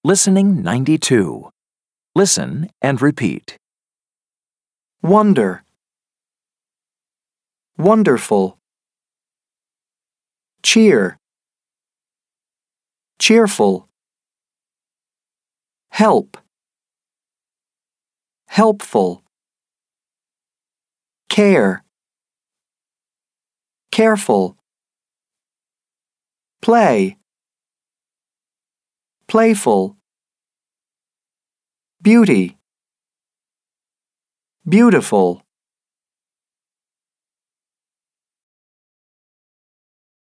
Listening 92. Listen and repeat. Wonder. Wonderful. Cheer. Cheerful. Help. Helpful. Care. Careful. Play. Playful. Beauty. Beautiful.